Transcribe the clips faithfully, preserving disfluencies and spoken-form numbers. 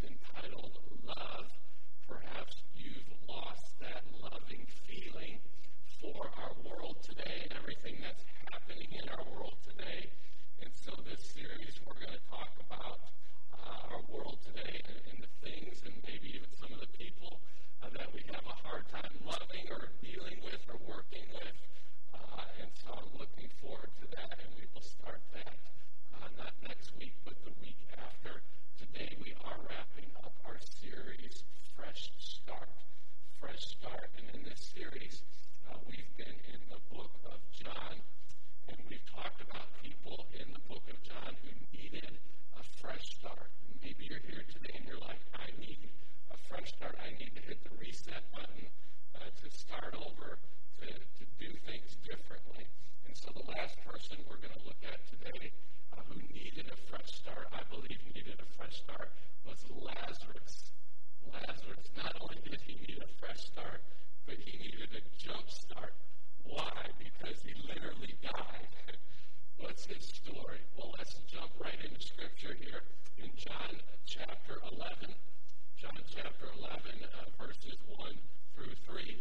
entitled Love. Perhaps you've lost that loving feeling for our world today and everything that's happening in our world today. And so this series, we're going to talk about uh, our world today and, and the things and maybe even some of the people uh, that we have a hard time loving or dealing with or working with. Uh, and so I'm looking forward to that, and we will start that uh, not next week, but the week after. Today we are wrapping up our series, Fresh Start. Fresh Start. And in this series, uh, we've been in the book of John, and we've talked about people in the book of John who needed a fresh start. Maybe you're here today and you're like, I need a fresh start. I need to hit the reset button uh, to start over, to, to do things differently. And so the last person we're going to look at today uh, who needed a fresh start, I believe needed a fresh start, was Lazarus. Lazarus, not only did he need a fresh start, but he needed a jump start. Why? Because he literally died. What's his story? Well, let's jump right into Scripture here in John chapter eleven. John chapter eleven, uh, verses one through three.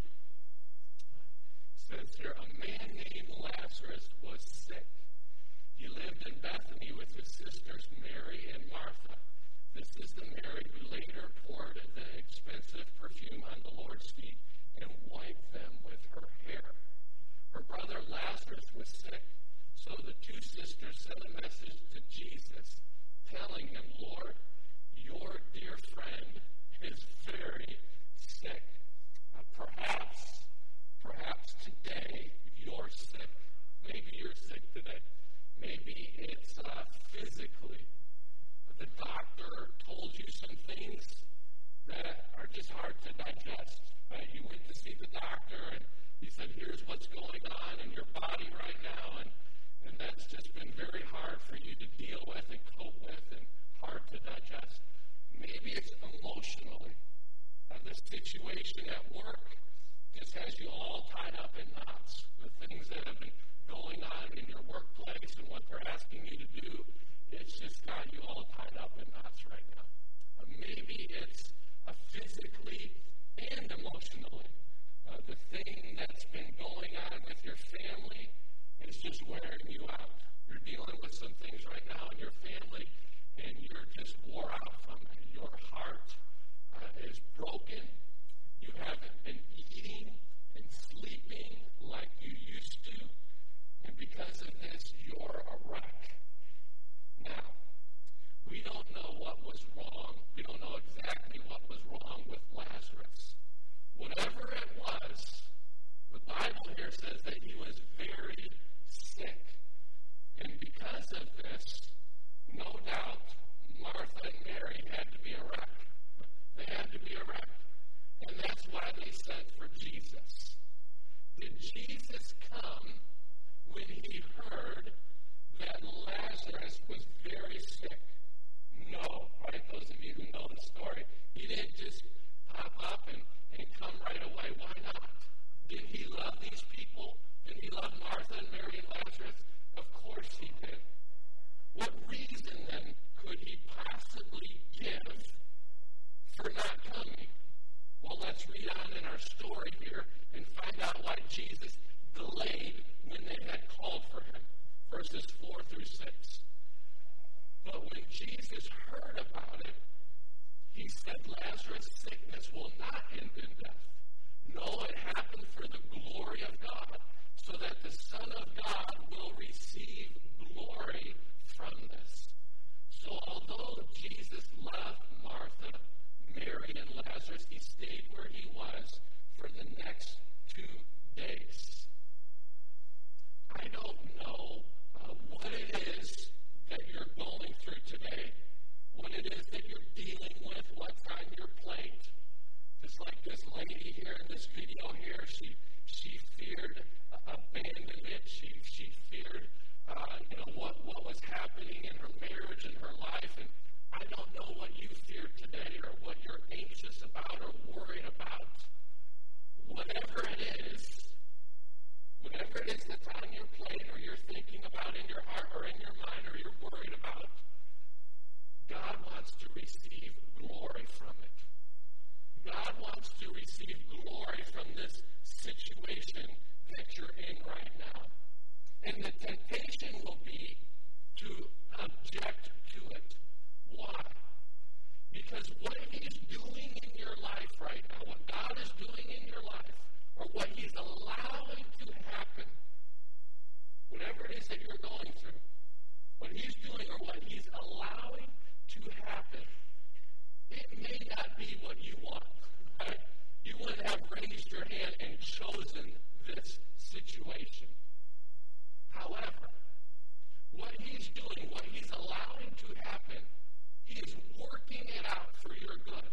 It says here, a man named Lazarus was sick. He lived in Bethany with his sisters Mary and Martha. This is the Mary who later poured the expensive perfume on the Lord's feet and wiped them with her hair. Her brother Lazarus was sick, so the two sisters sent a message to Jesus, telling him, Lord, your dear friend is very sick. Uh, perhaps, perhaps today you're sick. Maybe you're sick today. Maybe it's uh, physically. The doctor told you some things that are just hard to digest. Uh, you went to see the doctor and he said, here's what's going on in your body right now, and, and that's just been very hard for you to deal with and cope with and hard to digest. Maybe it's emotionally. Uh, the situation at work just has you all tied up in knots. The things that have been going on in your workplace and what they're asking you to do, it's just got you all tied up in knots right now. Uh, maybe it's uh, physically and emotionally. Uh, the thing that's been going on with your family is just wearing you out. You're dealing with some things right now in your family, and you're just wore out from it. Your heart uh, is broken. You haven't been eating and sleeping like you used to, and because of this, you're a wreck. Now, we don't know what was wrong. We don't know exactly what was wrong with Lazarus. Whatever it was, the Bible here says that he was very sick. And because of this, no doubt, Martha and Mary had to be a wreck. They had to be a wreck. And that's why they sent for Jesus. Did Jesus come when he heard that Lazarus was very sick? No, right? Those of you who know the story, he didn't just pop up and, and come right away. Why not? Did he love these people? Did he love Martha and Mary and Lazarus? Of course he did. What reason then could he possibly give for not coming? Well, let's read on in our story here and find out why Jesus delayed when they had called for him. Verses four through six. But when Jesus heard about it, he said, Lazarus' sickness will not end in death. No, it happened for the glory of God, so that the Son of God will receive glory from this. So although Jesus loved Martha, Mary, and Lazarus, he stayed where he was for the next two days. I don't know uh, what it is that you're going through today, what it is that you're dealing with, what's on your plate. Just like this lady here in this video here, she she feared uh, abandonment. She she feared uh, you know what what was happening in her marriage and her life. And I don't know what you fear today or what you're anxious about or worried about. Whatever it is, whatever it is that's on your plate or you're thinking about in your heart or in your mind or you're worried about, God wants to receive glory God wants to receive glory from this situation that you're in right now. And the temptation will be to object to it. Why? Because what he's doing in your life right now, what God is doing in your life, or what he's allowing to happen, whatever it is that you're going through, what he's doing or what he's allowing to happen, it may not be what you want. Right? You wouldn't have raised your hand and chosen this situation. However, what he's doing, what he's allowing to happen, he is working it out for your good.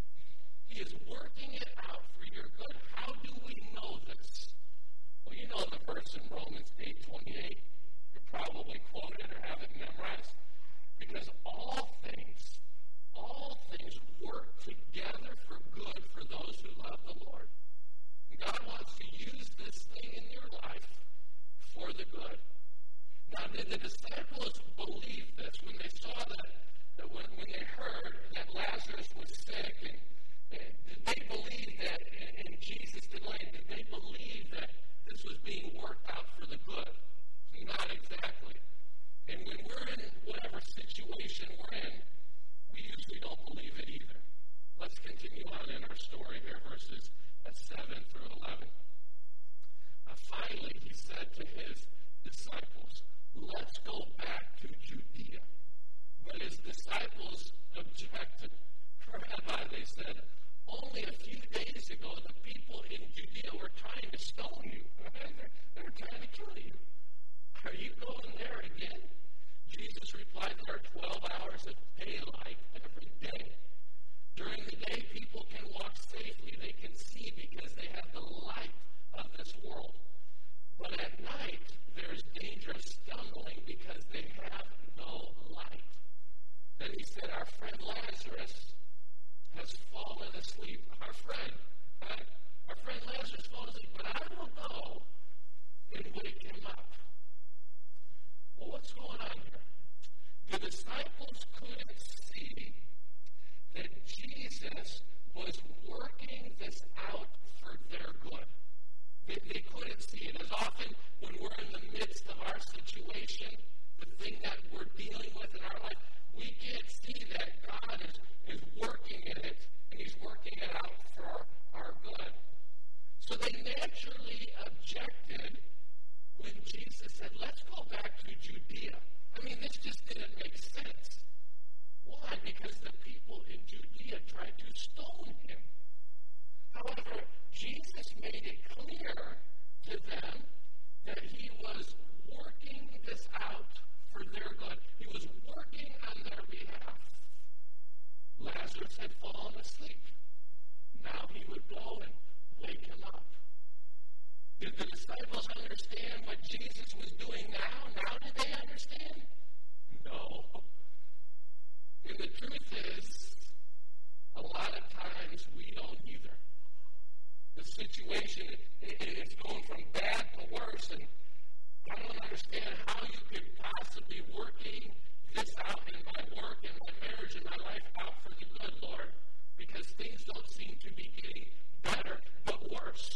He is working it out for your good. How do we know this? Well, you know the verse in Romans eight twenty-eight. You probably quote it or have it memorized. Because all things, all things work together for good for those who love the Lord. And God wants to use this thing in your life for the good. Now, did the disciples believe this when they saw that, that when, when they heard that Lazarus was sick, and, and did they believe that in, in Jesus' delay? Did they believe that this was being worked out for the good? Not exactly. And when we're in whatever situation we're in, we usually don't believe it either. Let's continue on in our story here, verses seven through eleven. Uh, finally, he said to his disciples, let's go back to Judea. But his disciples objected. Rabbi, they said, only a few days ago the people in Judea were trying to stone you. They were trying to kill you. Are you going there again? Jesus replied, there are twelve hours of daylight every day. During the day, people can walk safely. They can see because they have the light of this world. But at night, there's dangerous stumbling because they have no light. Then he said, our friend Lazarus has fallen asleep. Our friend, right? Our friend Lazarus fallen asleep, but I will go and wake him up. Well, what's going on here? The disciples couldn't see that Jesus was working this out for their good. They, they couldn't see it. As often when we're in the midst of our situation, the thing that we're dealing with in our life, we can't see that God is, is working in it, and he's working it out for our good. So they naturally objected when Jesus said, let's go back to Judea. I mean, this just didn't make sense. Why? Because the people in Judea tried to stone him. However, Jesus made it clear to them that he was working this out for their good. He was working on their behalf. Lazarus had fallen asleep. Now he would go and wake him up. Did the disciples understand what Jesus was doing now? Now did they understand? No. And the truth is, a lot of times we don't either. The situation is going from bad to worse, and I don't understand how you could possibly working this out in my work, in my marriage, in my life out for the good, Lord, because things don't seem to be getting better, but worse.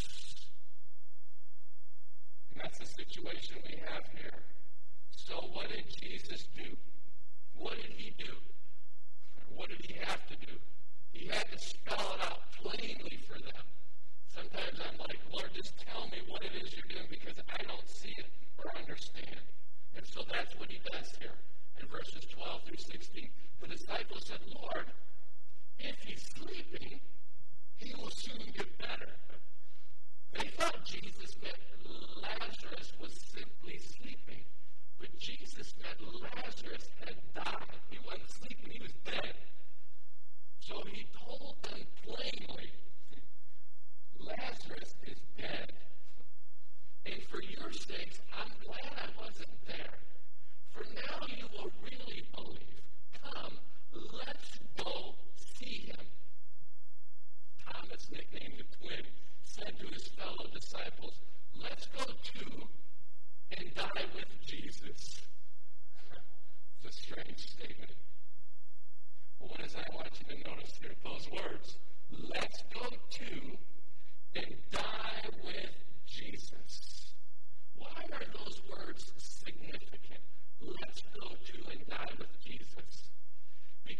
And that's the situation we have here. So what did Jesus do? What did he do? What did he have to do? He had to spell it out plainly for them. Sometimes I'm like, Lord, just tell me what it is you're doing because I don't see it or understand. And so that's what he does here in verses twelve through sixteen. The disciples said, Lord, if he's sleeping, he will soon get better. They thought Jesus meant Lazarus was simply sleeping. But Jesus meant Lazarus had died. He wasn't sleeping, he was dead. So he told them plainly, Lazarus is dead. And for your sakes, I'm glad I wasn't there. For now you will really believe. Come, let's go see him. Thomas, nicknamed the twin, said to his fellow disciples, let's go too and die with Jesus. It's a strange statement. But what is I want you to notice here? Those words, let's go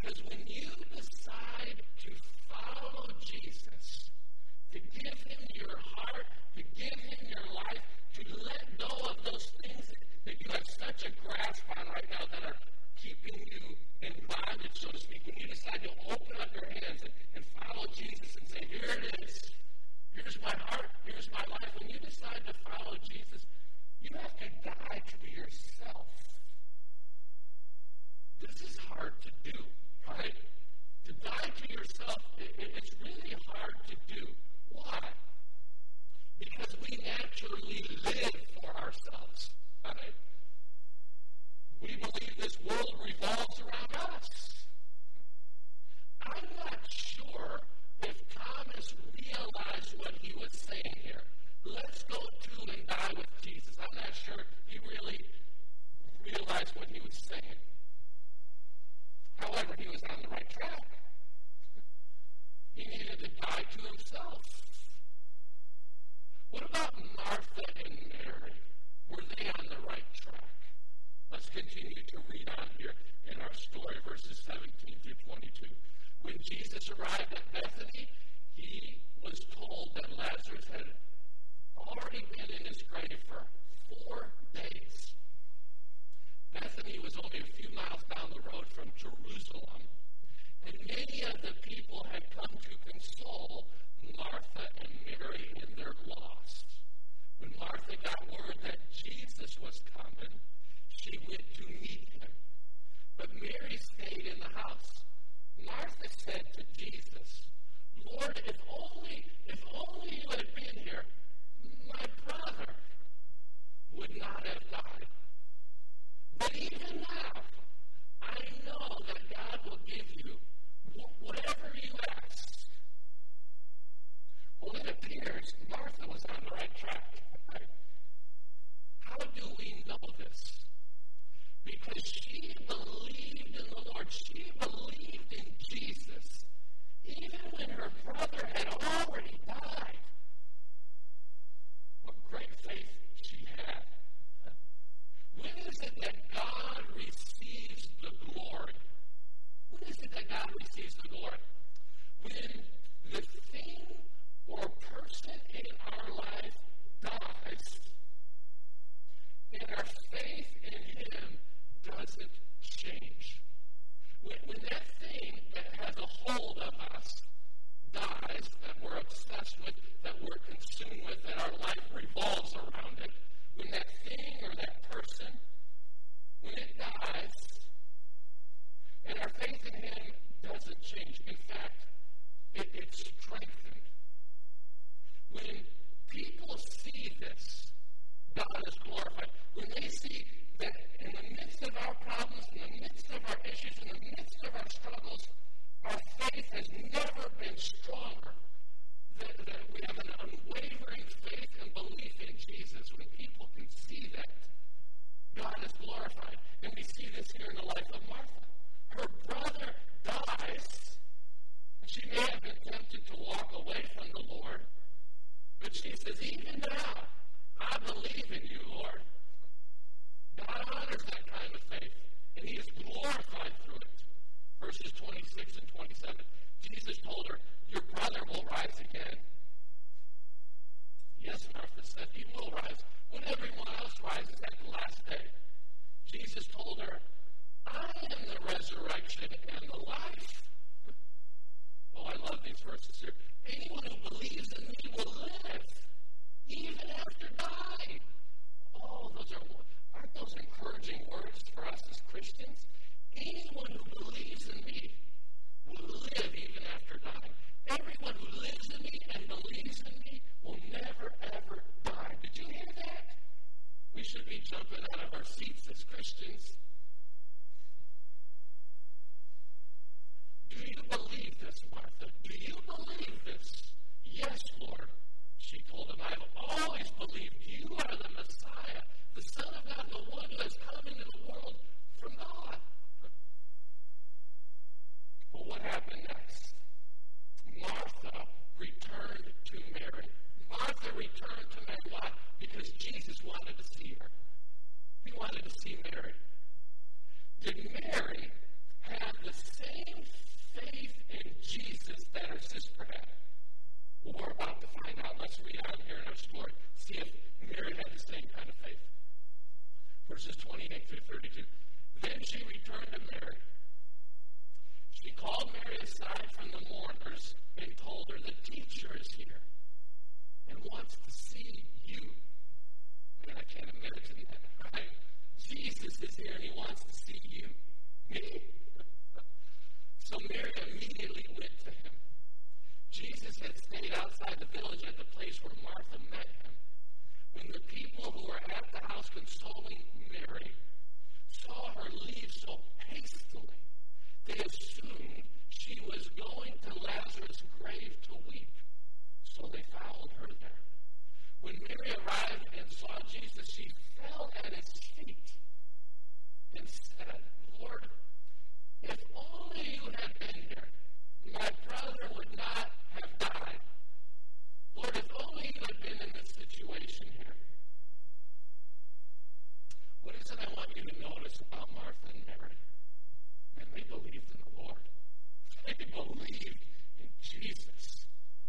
Because when you decide to follow Jesus, to give him your heart, to give him your life, to let go of those things that you have such a grasp on right now that are keeping you in bondage, so to speak, when you decide to open up your hands and, and follow Jesus and say, here it is, here's my heart, here's my life. When you decide to follow Jesus, you have to die to yourself. This is hard to do, right? To die to yourself, it, it, it's really hard to do. Why? Because we naturally live for ourselves, right? We believe this world revolves around us. I'm not sure if Thomas realized what he was saying here. Let's go to and die with Jesus. I'm not sure he really realized what he was saying. However, he was on the right track. He needed to die to himself. What about Martha and Mary? Were they on the right track? Let's continue to read on here in our story, verses seventeen through twenty-two. When Jesus arrived at Bethany, he was told that Lazarus had already been in his grave for four days. Bethany was only a few miles down the road from Jerusalem, and many of the people had come to console Martha and Mary in their loss. When Martha got word that Jesus was coming, she went to meet him. But Mary stayed in the house. Martha said to Jesus, Lord, if only, if only you had been here, my brother would not have died. But even now, I know that God will give you whatever you ask. Well, it appears Martha was on the right track. Right? How do we know this? Because she believed in the Lord. She believed in Jesus, even when her brother had already died. What great faith she had. When is it that God receives the glory? When is it that God receives the glory? When the thing or person in our life dies, and our faith in him doesn't change. When, when that thing that has a hold of us dies, that we're obsessed with, that we're consumed with, that our life revolves around it, when that thing or that person, when it dies, and our faith in him doesn't change. In fact, it, it's strengthened. When people see this, God is glorified. When they see that in the midst of our problems, in the midst of our issues, in the midst of our struggles, our faith has never been stronger. That, that we have an unwavering faith and belief in Jesus. When people can see that, God is glorified. And we see this here in the life of Martha. Her brother dies. She may have been tempted to walk away from the Lord, but she says, even now, I believe in you, Lord. God honors that kind of faith, and he is glorified through it. Verses twenty-six and twenty-seven. Jesus told her, your brother will rise again. Yes, Martha said, he will rise when everyone else rises at the last day. Jesus told her, I am the resurrection and the life. Oh, I love these verses here. Anyone who believes in me will live, even after dying. Oh, those are, aren't those encouraging words for us as Christians? Anyone who believes in me will live even after dying. Everyone who lives in me and believes in me will never, ever die. Did you hear that? We should be jumping out of our seats as Christians. Do you believe this, Martha? Do you believe this? Yes, Lord. She told him, I've always believed you are the Messiah, the Son of God, the one who has come into the world from God. Well, what happened next? Martha returned to Mary. Martha returned to Mary. Why? Because Jesus wanted to see her. He wanted to see Mary. Did Mary have the same Jesus that her sister had? Well, we're about to find out. Let's read on here in our story. See if Mary had the same kind of faith. Verses twenty-eight through thirty-two. Then she returned to Mary. She called Mary aside from the mourners and told her, the teacher is here and wants to see you. Man, I can't imagine that, right? Jesus is here and he wants to see you. Me? So Mary immediately went to him. Jesus had stayed outside the village at the place where Martha met him. When the people who were at the house consoling Mary saw her leave so hastily, they assumed she was going to Lazarus' grave to weep. So they followed her there. When Mary arrived and saw Jesus, she fell at his feet and said, Lord, if only you had been here, my brother would not have died. Lord, if only you had been in this situation here. What is it I want you to notice about Martha and Mary? And they believed in the Lord. They believed in Jesus.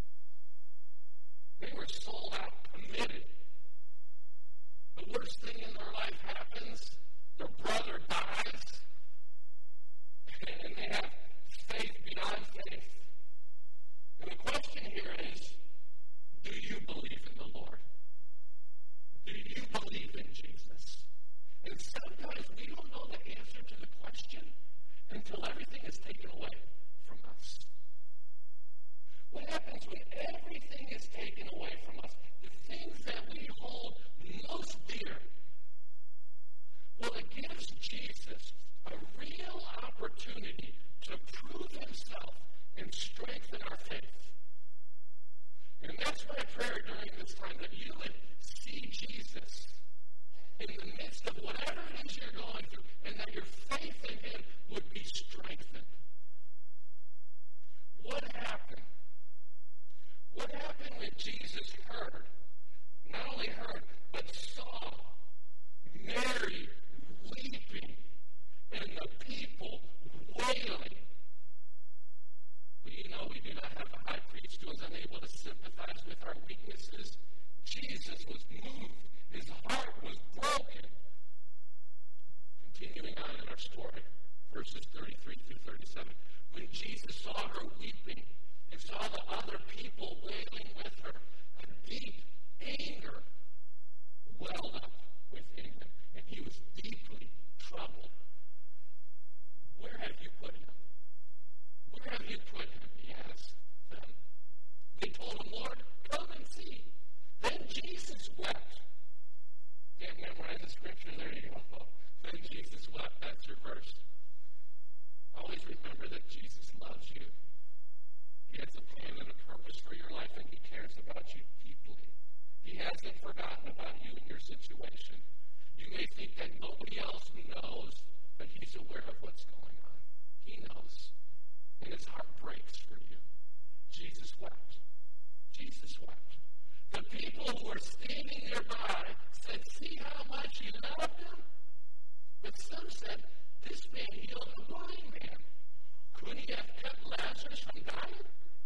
They were sold out, committed. The worst thing in their life happens. Their brother dies. And they have faith beyond faith. And the question here is, do you believe in the Lord? Do you believe in Jesus? And sometimes we don't know the answer to the question until everything is taken away from us. What happens when everything is taken away from us? The things that we hold most dear. Well, it gives Jesus a real opportunity to prove himself and strengthen our faith. And that's my prayer during this time, that you would see Jesus in the midst of whatever it is you're going through, and that your faith in him would be strengthened. What happened? What happened when Jesus heard, not only heard, but saw Mary weeping and the people wailing? Well, you know, we do not have a high priest who is unable to sympathize with our weaknesses. Jesus was moved. His heart was broken. Continuing on in our story, verses thirty-three through thirty-seven. When Jesus saw her weeping and saw the other people wailing with her, a deep anger welled up within him, and he was deeply troubled. Where have you put him? Where have you put him? He asked them. They told him, Lord, come and see. Then Jesus wept. Can't memorize the scripture? There you go. Then Jesus wept. That's your verse. Always remember that Jesus loves you. He has a plan and a purpose for your life, and he cares about you deeply. He hasn't forgotten about you and your situation. You may think that nobody else knows, but he's aware of what's going on. He knows. And his heart breaks for you. Jesus wept. Jesus wept. The people who were standing nearby said, see how much he loved him? But some said, this man healed a blind man. Couldn't he have kept Lazarus from dying?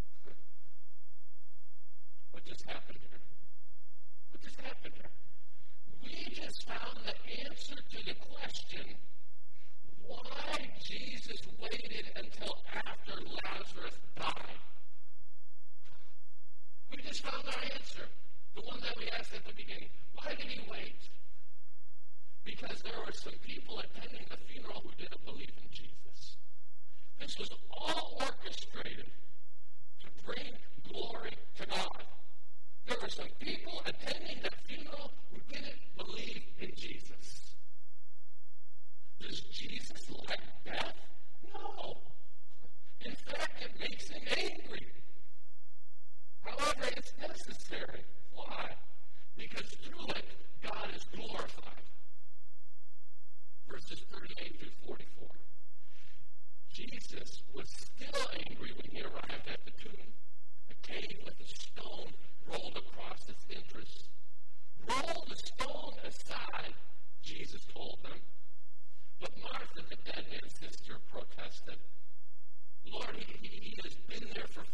What just happened here? What just happened here? We just found the answer to the question, why Jesus waited until after Lazarus died. We just found our answer. The one that we asked at the beginning. Why did he wait? Because there were some people attending the funeral who didn't believe in Jesus. This was all orchestrated to bring glory to God. There were some people attending the funeral who didn't believe in Jesus. Does Jesus like death? No. In fact, it makes him angry. However, it's necessary. Why? Because through it, God is glorified. Verses thirty-eight through forty-four. Jesus was still angry when he arrived at the tomb. A cave with a stone rolled across its entrance. Roll the stone aside, Jesus told them. But Martha, the dead man's sister, protested. Lord, he, he has been there for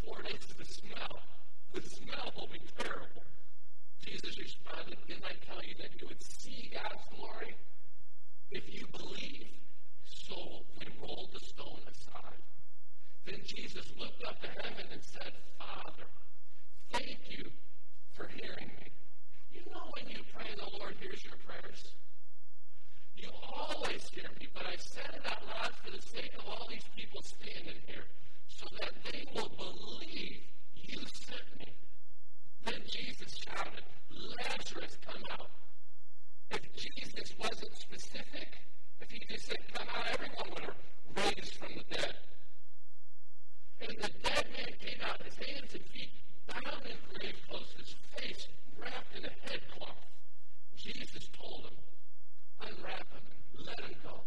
If you believe, so they rolled the stone aside. Then Jesus looked up to heaven and said, Father, thank you for hearing me. You know when you pray, the Lord hears your prayers. You always hear me, but I said it out loud for the sake of all these people standing here, so that they will believe you sent me. Then Jesus shouted, Lazarus, come out. If Jesus wasn't specific, if he just said, come out, everyone would have raised from the dead. And the dead man came out, his hands and feet bound in grave clothes, his face wrapped in a headcloth. Jesus told him, unwrap him and let him go.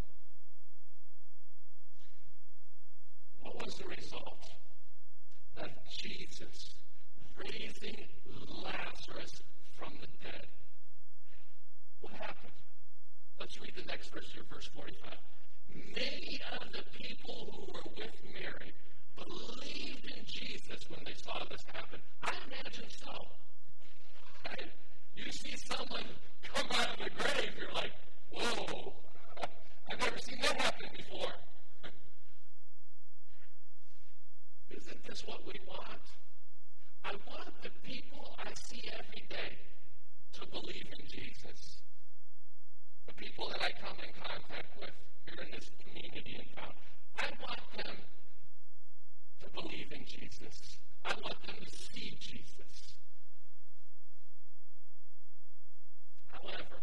What was the result of Jesus raising Lazarus from the dead? What happened? Let's read the next verse here, verse forty-five. Many of the people who were with Mary believed in Jesus when they saw this happen. I imagine so. Right? You see someone come out of the grave, you're like, whoa, I've never seen that happen before. Isn't this what we want? I want the people I see every day to believe in Jesus. The people that I come in contact with here in this community in town, I want them to believe in Jesus. I want them to see Jesus. However,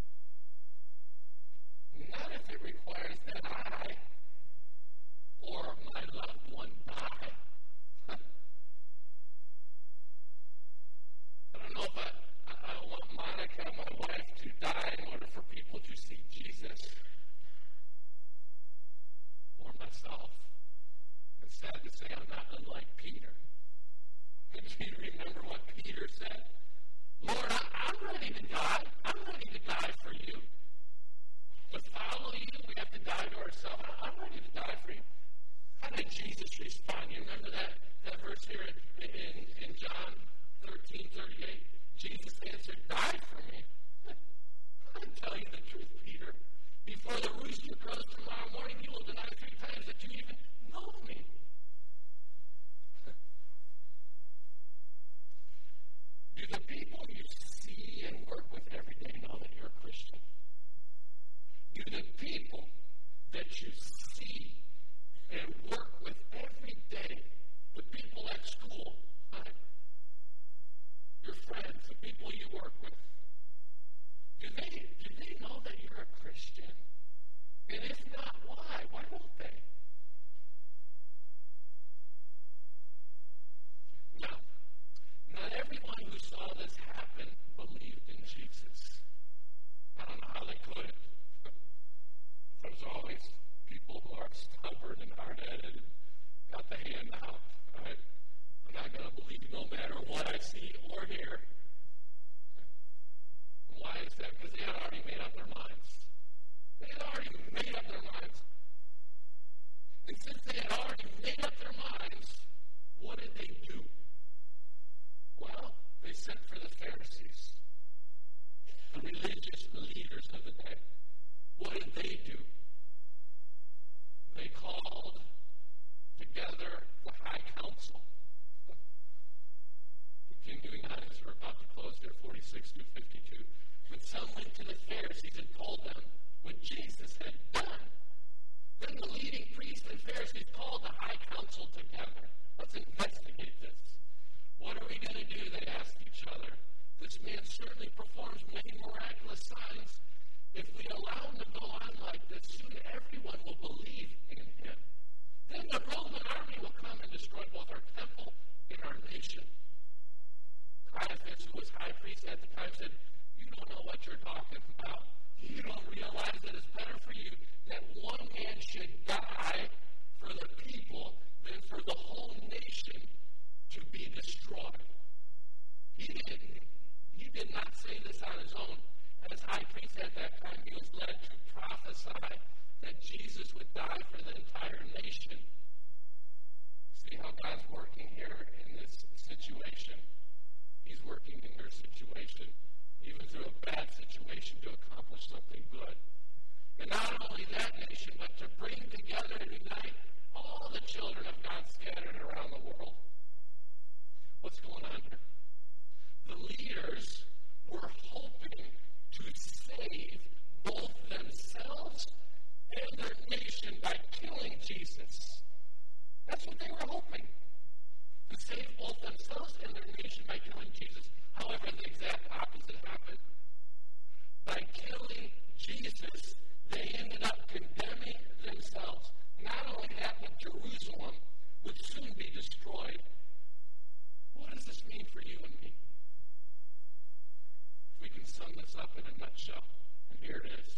not if it requires that I or my loved one die. I don't know if I, I don't want Monica, my wife, to die in order for people to see Jesus. Or myself. It's sad to say I'm not unlike Peter. Do you remember what Peter said? Lord, I, I'm ready to die. I'm ready to die for you. To follow you, we have to die to ourselves. I'm ready to die for you. How did Jesus respond? You remember that, that verse here in, in, in John thirteen thirty-eight? Jesus answered, die for me. I tell you the truth, Peter. Before the rooster crows tomorrow morning, you will deny three times that you even know me. Do the people you see and work with every day know that you're a Christian? Do the people that you see and work with every day, the people at school, right? Your friends, the people you work with, do they, do they know that you're a Christian? And if not, why? Why don't they? Now, not everyone who saw this happen believed in Jesus. I don't know how they could. There's always people who are stubborn and hard-headed and got the hand out. Right? I'm not going to believe no matter what I see or hear. Why is that? Because they had already made up their minds. They had already made up their minds. And since they had already made up their minds, what did they do? Well, they sent for the Pharisees, the religious leaders of the day. What did they do? They called together the high council. Continuing on as we're about to close there, forty-six through fifty-two. But some went to the Pharisees and told them what Jesus had done. Then the leading priests and Pharisees called the high council together. Let's investigate this. What are we going to do? They asked each other. This man certainly performs many miraculous signs. If we allow him to go on like this, soon everyone will believe in him. Then the Roman army will come and destroy both our temple and our nation. Caiaphas, who was high priest at the time, said, you don't know what you're talking about. You don't realize that it's better for you that one man should die for the people than for the whole nation to be destroyed. He didn't. He did not say this on his own. As high priest at that time, he was led to prophesy that Jesus would die for the entire nation. See how God's working here in this situation. He's working in your situation, even through a bad situation, to accomplish something good. And not only that nation, but to bring together and unite all the children of God scattered around the world. What's going on here? The leaders were hoping to save both themselves and their nation by killing Jesus. That's what they were hoping. To save both themselves and their nation by killing Jesus. However, the exact opposite happened. By killing Jesus, they ended up condemning themselves. Not only that, but Jerusalem would soon be destroyed. What does this mean for you and me? If we can sum this up in a nutshell, and here it is.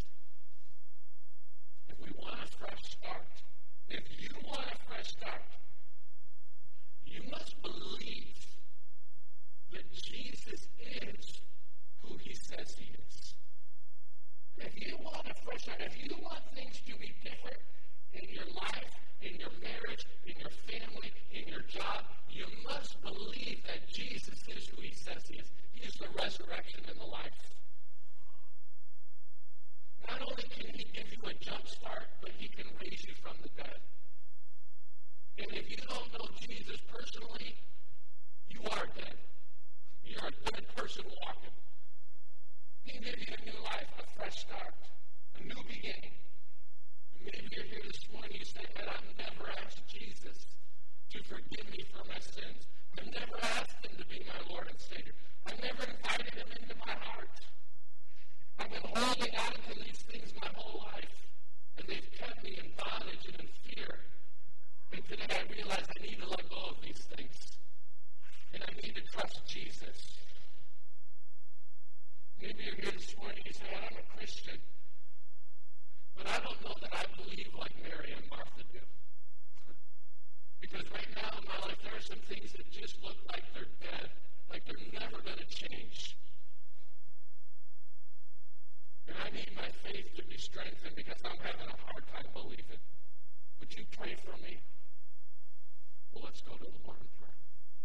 If we want a fresh start, if you want a fresh start, you must believe that Jesus is who he says he is. If you want a fresh start, if you want things to be different in your life, in your marriage, in your family, in your job, you must believe that Jesus is who he says he is. He is the resurrection and the life. Not only can he give you a jump start, but he can raise you from the dead. And if you don't know Jesus personally, you are dead. You're a dead person walking. He can give you a new life, a fresh start, a new beginning. Maybe you're here this morning, you say, man, I've never asked Jesus to forgive me for my sins. I've never asked him to be my Lord and Savior. I've never invited him into my heart. I've been holding on to these things my whole life, and they've kept me in bondage and in fear. And today I realize I need to let go of these things, and I need to trust Jesus. Maybe you're here this morning and you say, I'm a Christian, but I don't know that I believe like Mary and Martha do. Because right now in my life there are some things that just look like they're dead, like they're never going to change. And I need my faith to be strengthened because I'm having a hard time believing. Would you pray for me? Well, let's go to the Lord in prayer.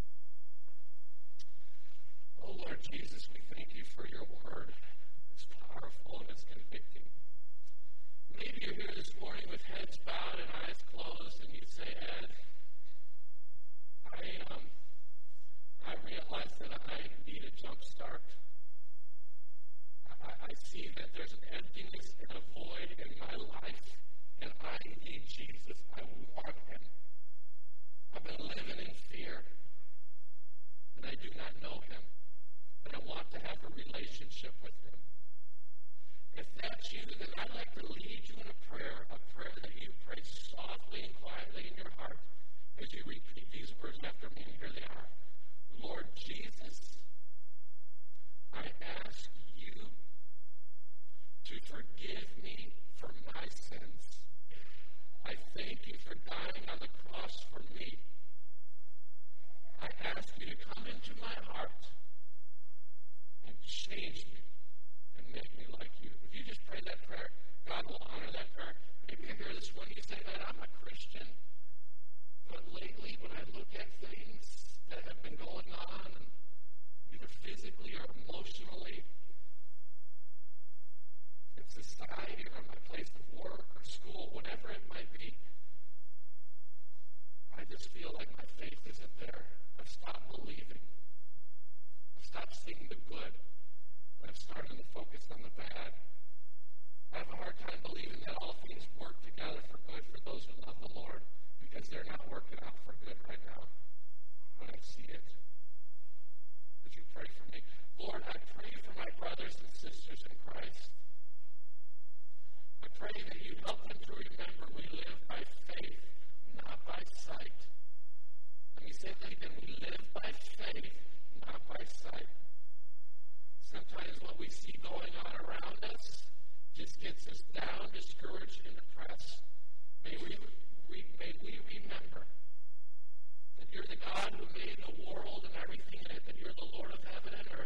Oh, Lord Jesus, we thank you for your word. It's powerful and it's convicting. Maybe you're here this morning with heads bowed and eyes closed, and you say, Ed, I, um, I realize that I need a jump start. I see that there's an emptiness and a void in my life, and I need Jesus. I want him. I've been living in fear, and I do not know him, but I want to have a relationship with him. If that's you, then I'd like to lead you in a prayer, a prayer that you pray softly and quietly in your heart as you repeat these words after me, and here they are. Lord Jesus, I ask you to forgive me for my sins. I thank you for dying on the cross for me. I ask you to come into my heart and change me and make me like you. If you just pray that prayer, God will honor that prayer. Maybe you're here this morning, you say, man, I'm a Christian, but lately when I look at things that have been going on, either physically or emotionally, society or my place of work or school, whatever it might be, I just feel like my faith isn't there. I've stopped believing. I've stopped seeing the good. I've started to focus on the bad. I have a hard time believing that all things work together for good for those who love the Lord, because they're not working out for good right now. But I see it. Would you pray for me? Lord, I pray for my brothers and sisters in Christ. I pray that you help them to remember we live by faith, not by sight. Let me say that again. We live by faith, not by sight. Sometimes what we see going on around us just gets us down, discouraged, and depressed. May we, we, may we remember that you're the God who made the world and everything in it, that you're the Lord of heaven and earth.